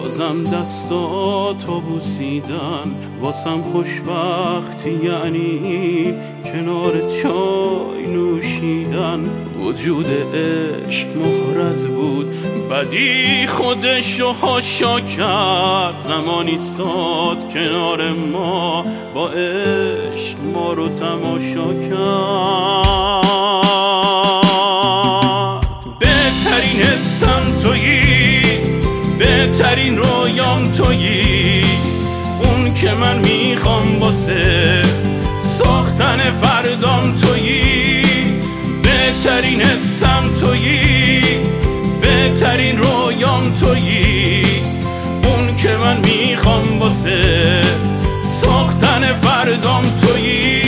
بازم دستاتو بوسیدن واسم خوشبختی، یعنی کنار چای نوشیدن. وجود عشق محرز بود، بدی خودشو حاشا کرد. زمانی ایستاد کنار ما، با عشق ما رو تماشا کرد. بهترین حسم تویی، بهترین رویام تویی، اون که من میخوام واسه ساختن فردام تویی. بهترین حسم تویی، بهترین رویام تویی، اون که من میخوام واسه ساختن فردام تویی.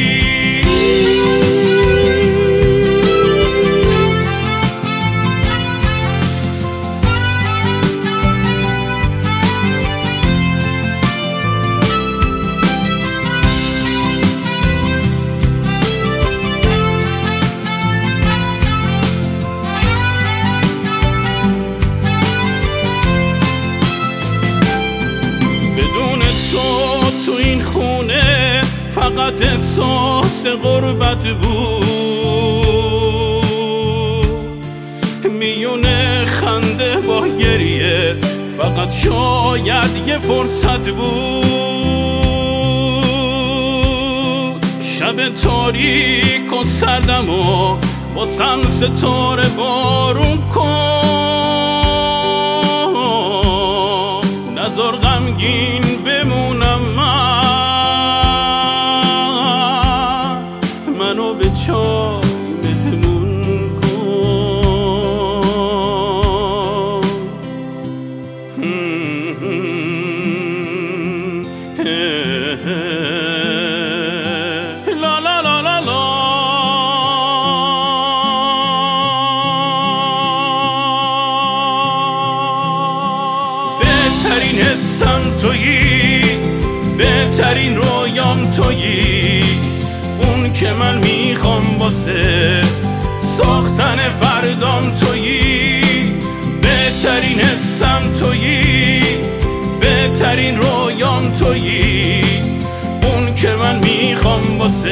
تو این خونه فقط احساس غربت بود، میونه خنده با گریه فقط شاید یه فرصت بود. شب تاریک و سردم و واسم ستاره بارون کن، نذار غمگین بمونم منو به چای مهمون کن. لا لا لا لا لا. بهترین حسم تویی، بهترین رویام تویی، اون که من میخوام واسه ساختن فردام تویی. بهترین حسم تویی، بهترین رویام تویی، اون که من میخوام واسه